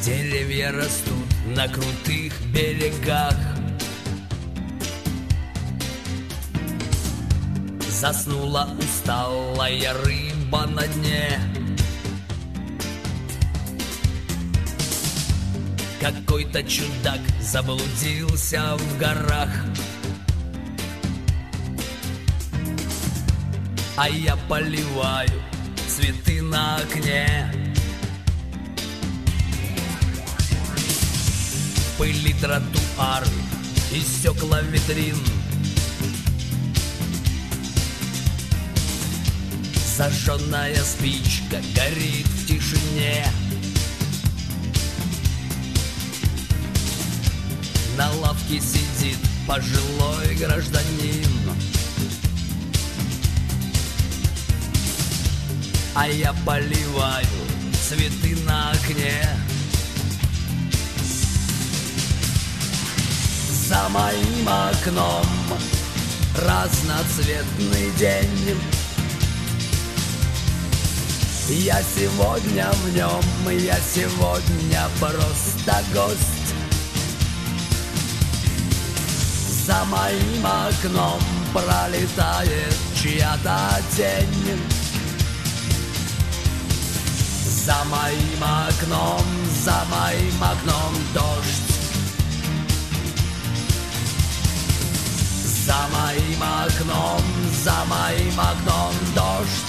Деревья растут на крутых берегах. Заснула усталая рыба на дне. Какой-то чудак заблудился в горах, а я поливаю цветы на окне. Пыли тротуары и стекла витрин. Зажженная спичка горит в тишине. На лавке сидит пожилой гражданин, а я поливаю цветы на окне. За моим окном разноцветный день. Я сегодня в нем, я сегодня просто гость. За моим окном пролетает чья-то тень. За моим окном дождь. За моим окном дождь.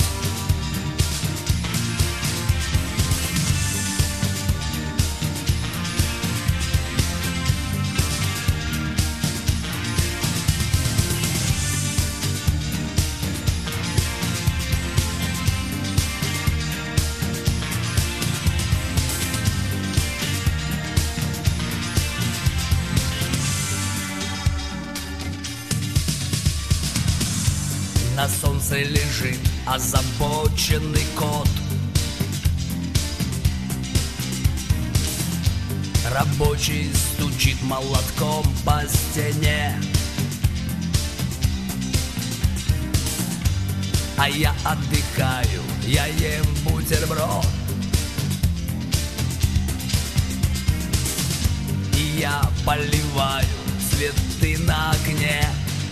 На солнце лежит озабоченный кот. Рабочий стучит молотком по стене, а я отдыхаю, я ем бутерброд. И я поливаю цветы на окне.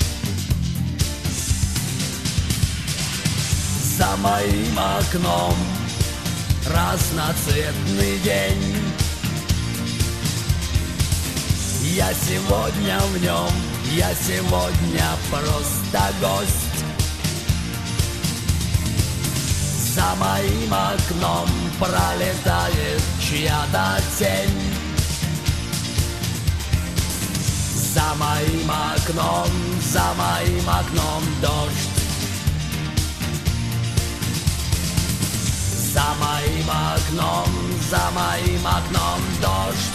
За моим окном разноцветный день. Я сегодня в нем, я сегодня просто гость. За моим окном пролетает чья-то тень. За моим окном дождь. За моим окном дождь.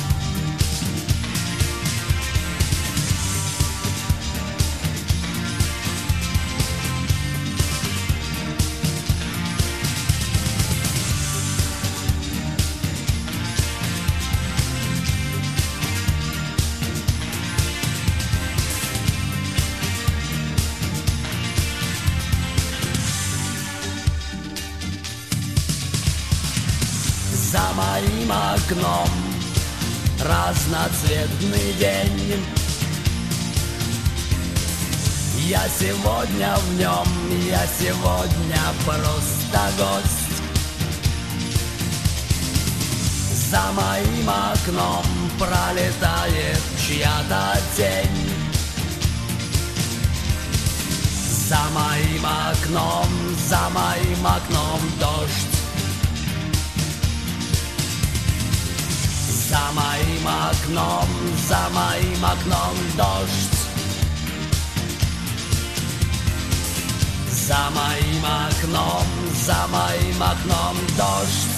За моим окном разноцветный день. Я сегодня в нем, я сегодня просто гость. За моим окном пролетает чья-то тень. За моим окном дождь. За моим окном дождь. За моим окном дождь.